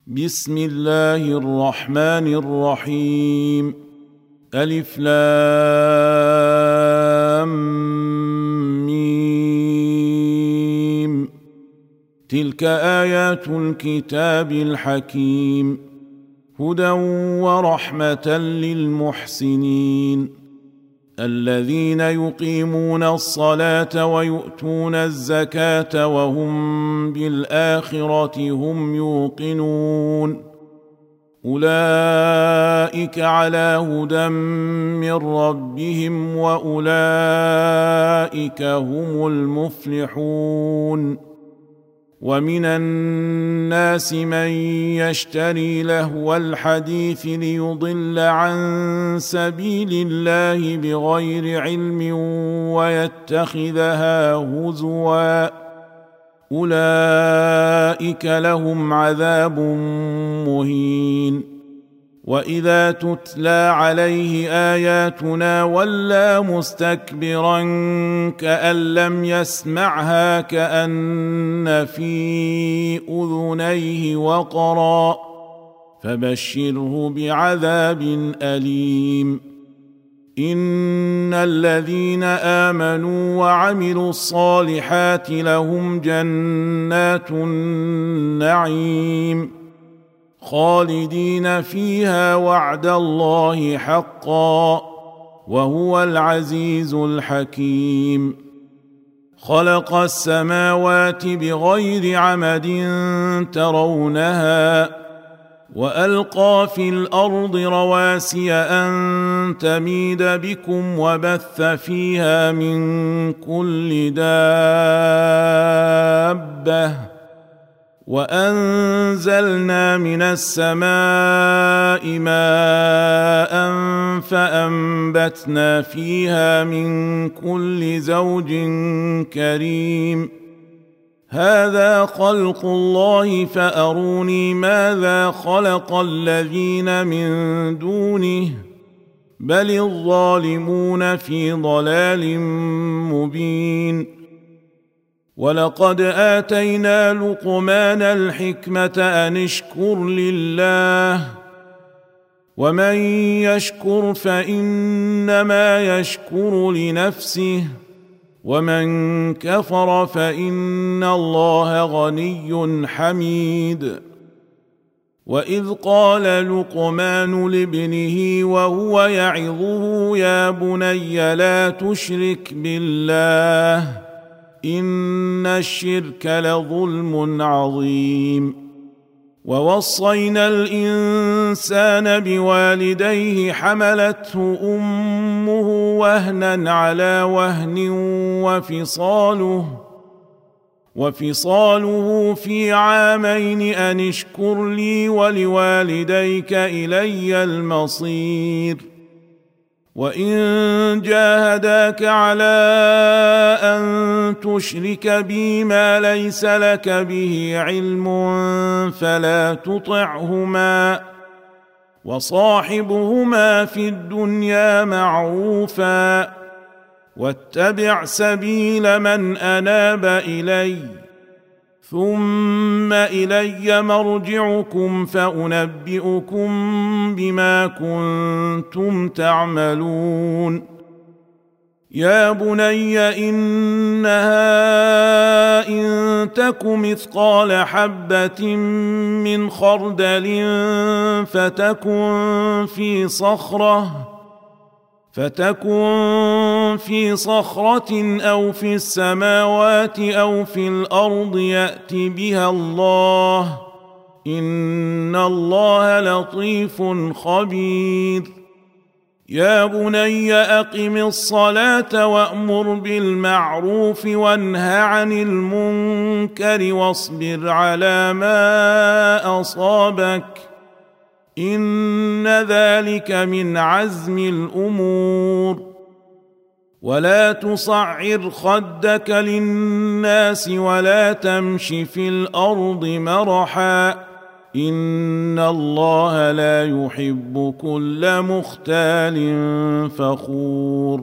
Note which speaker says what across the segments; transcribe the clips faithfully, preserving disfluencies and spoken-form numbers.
Speaker 1: بسم الله الرحمن الرحيم. ألف لام ميم. تلك آيات الكتاب الحكيم، هدى ورحمة للمحسنين الذين يقيمون الصلاة ويؤتون الزكاة وهم بالآخرة هم يوقنون. أولئك على هدى من ربهم وأولئك هم المفلحون. ومن الناس من يشتري لهو الحديث ليضل عن سبيل الله بغير علم ويتخذها هزوا، أولئك لهم عذاب مهين. وإذا تتلى عليه آياتنا ولى مستكبرا كأن لم يسمعها كأن في أذنيه وقرا، فبشره بعذاب أليم. إن الذين آمنوا وعملوا الصالحات لهم جنات النعيم خالدين فيها وعد الله حقا، وهو العزيز الحكيم. خلق السماوات بغير عمد ترونها، وألقى في الأرض رواسي أن تميد بكم وبث فيها من كل دابة، وأنزلنا من السماء ماء فأنبتنا فيها من كل زوج كريم. هذا خلق الله فأروني ماذا خلق الذين من دونه، بل الظالمون في ضلال مبين. ولقد آتينا لقمان الحكمة أن اشكر لله، ومن يشكر فإنما يشكر لنفسه، ومن كفر فإن الله غني حميد. وإذ قال لقمان لابنه وهو يعظه يا بني لا تشرك بالله إن الشرك لظلم عظيم. ووصينا الإنسان بوالديه حملته أمه وهنا على وهن وفصاله وفصاله في عامين أن اشكر لي ولوالديك إلي المصير. وإن جاهداك على أن تشرك بي ما ليس لك به علم فلا تطعهما، وصاحبهما في الدنيا معروفا، واتبع سبيل من أناب إلي، ثم إلي مرجعكم فأنبئكم بما كنتم تعملون. يا بني إنها إن تك مثقال حبة من خردل فتكن في صخرة فتكن في صخرة أو في السماوات أو في الأرض يأت بها الله، إن الله لطيف خبير. يا بني أقم الصلاة وأمر بالمعروف وانه عن المنكر واصبر على ما أصابك، إن ذلك من عزم الأمور. ولا تصعر خدك للناس ولا تمش في الأرض مرحا، إن الله لا يحب كل مختال فخور.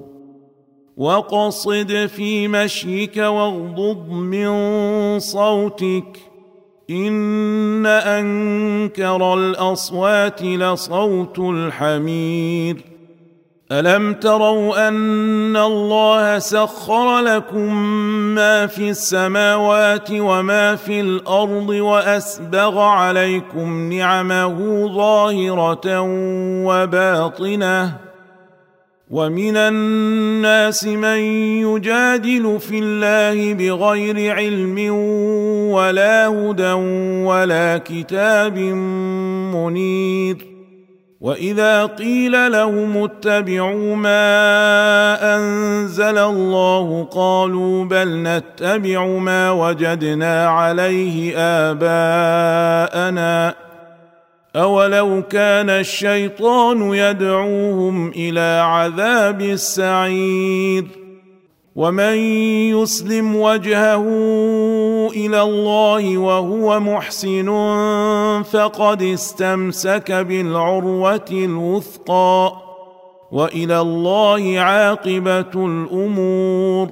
Speaker 1: واقصد في مشيك واغضض من صوتك إن أنكر الأصوات لصوت الحمير ألم تروا أن الله سخر لكم ما في السماوات وما في الأرض وأسبغ عليكم نعمه ظاهرة وباطنة ومن الناس من يجادل في الله بغير علم ولا هدى ولا كتاب منير وإذا قيل لهم اتبعوا ما أنزل الله قالوا بل نتبع ما وجدنا عليه آباءنا أولو كان الشيطان يدعوهم إلى عذاب السعير ومن يسلم وجهه إلى الله وهو محسن فقد استمسك بالعروة الوثقى وإلى الله عاقبة الأمور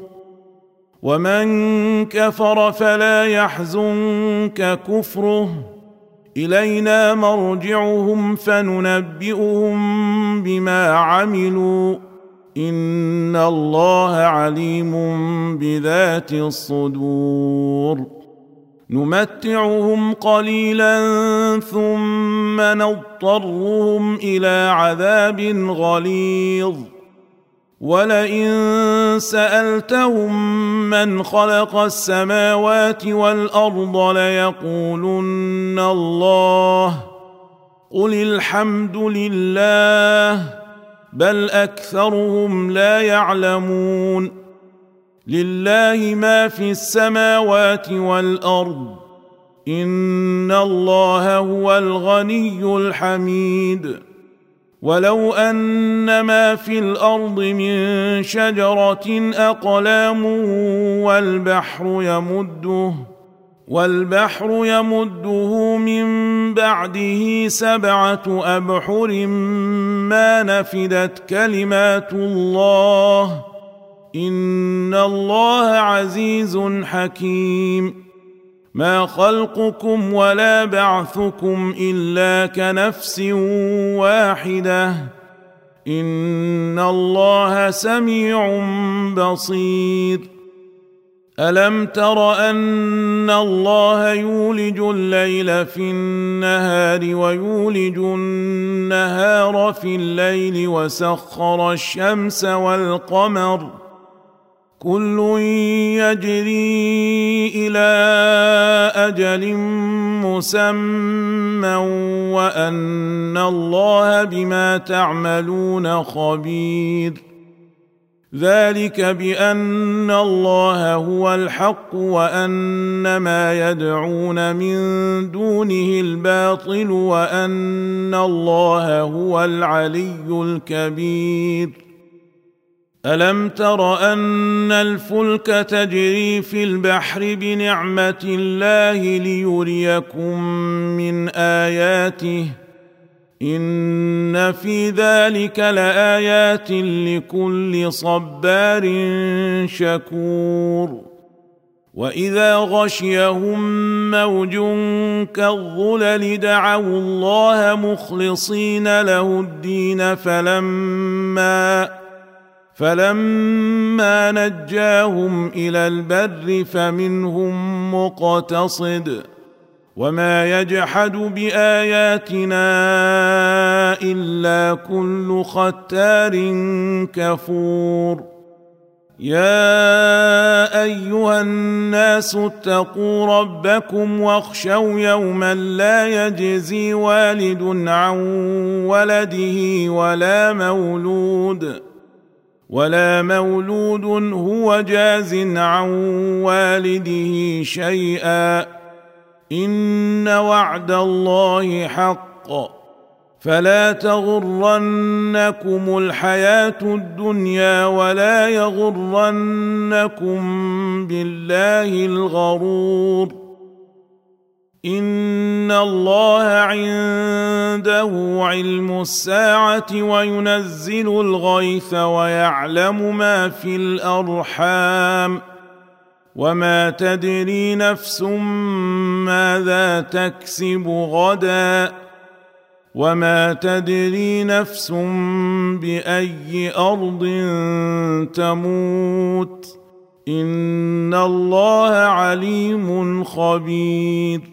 Speaker 1: ومن كفر فلا يحزنك كفره إلينا مرجعهم فننبئهم بما عملوا إن الله عليم بذات الصدور نمتعهم قليلا ثم نضطرهم إلى عذاب غليظ ولئن سألتهم من خلق السماوات والأرض ليقولن الله قل الحمد لله بل أكثرهم لا يعلمون لله ما في السماوات والأرض إن الله هو الغني الحميد ولو أن ما في الأرض من شجرة أقلام والبحر يمده والبحر يمده من بعده سبعة أبحر ما نفدت كلمات الله إن الله عزيز حكيم ما خلقكم ولا بعثكم إلا كنفس واحدة إن الله سميع بصير ألم تر أن الله يولج الليل في النهار ويولج النهار في الليل وسخر الشمس والقمر كل يجري إلى أجل مسمى وأن الله بما تعملون خبير ذلك بأن الله هو الحق وأن ما يدعون من دونه الباطل وأن الله هو العلي الكبير ألم تر أن الفلك تجري في البحر بنعمة الله ليريكم من آياته إن في ذلك لآيات لكل صبار شكور وإذا غشيهم موج كالظلل دعوا الله مخلصين له الدين فلما فلما نجاهم إلى البر فمنهم مقتصد وما يجحد بآياتنا إلا كل ختار كفور يا أيها الناس اتقوا ربكم واخشوا يوما لا يجزي والد عن ولده ولا مولود ولا مولود هو جاز عن والده شيئا إن وعد الله حق فلا تغرنكم الحياة الدنيا ولا يغرنكم بالله الغرور إن الله عنده علم الساعة وينزل الغيث ويعلم ما في الأرحام وما تدري نفس ماذا تكسب غدا وما تدري نفس بأي أرض تموت إن الله عليم خبير.